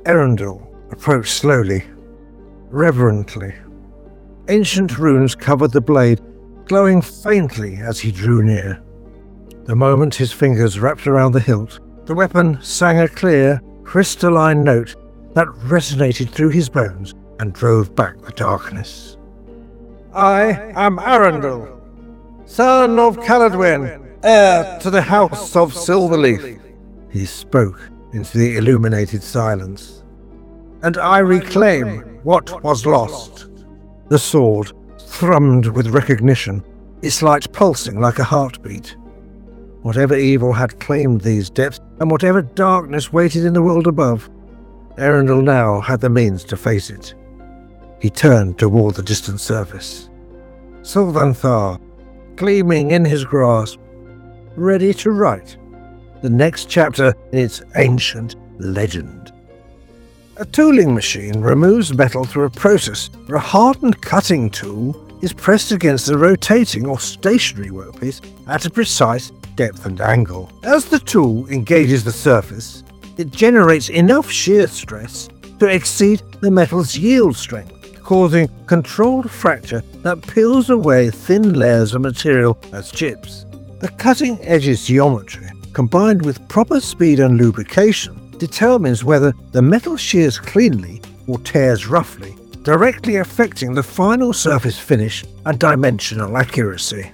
Erendil approached slowly, reverently. Ancient runes covered the blade, glowing faintly as he drew near. The moment his fingers wrapped around the hilt, the weapon sang a clear, crystalline note that resonated through his bones and drove back the darkness. "I am Arundel, son of Caladwyn, heir to the House of Silverleaf," he spoke into the illuminated silence. "And I reclaim what was lost." The sword thrummed with recognition, its light pulsing like a heartbeat. Whatever evil had claimed these depths, and whatever darkness waited in the world above, Erendil now had the means to face it. He turned toward the distant surface. Sylvanthar, gleaming in his grasp, ready to write the next chapter in its ancient legend. A tooling machine removes metal through a process where a hardened cutting tool is pressed against a rotating or stationary workpiece at a precise depth and angle. As the tool engages the surface, it generates enough shear stress to exceed the metal's yield strength, causing controlled fracture that peels away thin layers of material as chips. The cutting edge's geometry, combined with proper speed and lubrication, determines whether the metal shears cleanly or tears roughly, directly affecting the final surface finish and dimensional accuracy.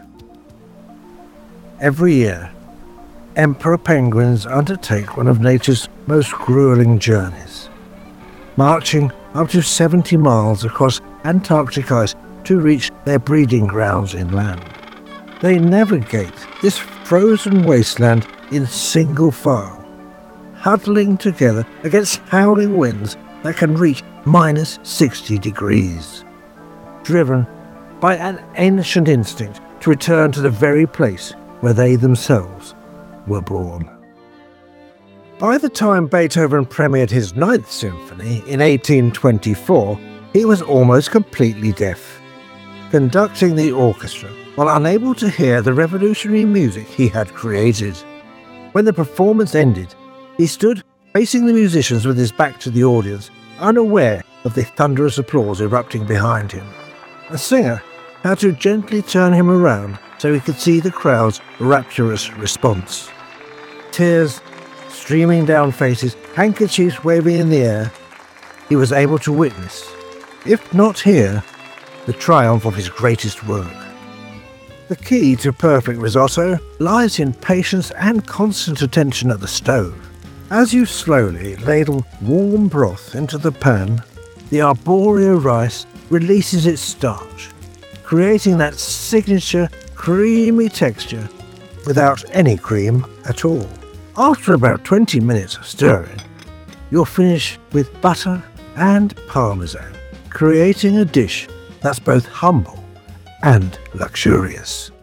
Every year, emperor penguins undertake one of nature's most grueling journeys, marching up to 70 miles across Antarctic ice to reach their breeding grounds inland. They navigate this frozen wasteland in single file, huddling together against howling winds that can reach minus 60 degrees, driven by an ancient instinct to return to the very place where they themselves were born. By the time Beethoven premiered his Ninth Symphony in 1824, he was almost completely deaf, conducting the orchestra while unable to hear the revolutionary music he had created. When the performance ended, he stood facing the musicians with his back to the audience, unaware of the thunderous applause erupting behind him. The singer had to gently turn him around so he could see the crowd's rapturous response. Tears streaming down faces, handkerchiefs waving in the air, he was able to witness, if not hear, the triumph of his greatest work. The key to perfect risotto lies in patience and constant attention at the stove. As you slowly ladle warm broth into the pan, the arborio rice releases its starch, creating that signature creamy texture without any cream at all. After about 20 minutes of stirring, you'll finish with butter and parmesan, creating a dish that's both humble and luxurious.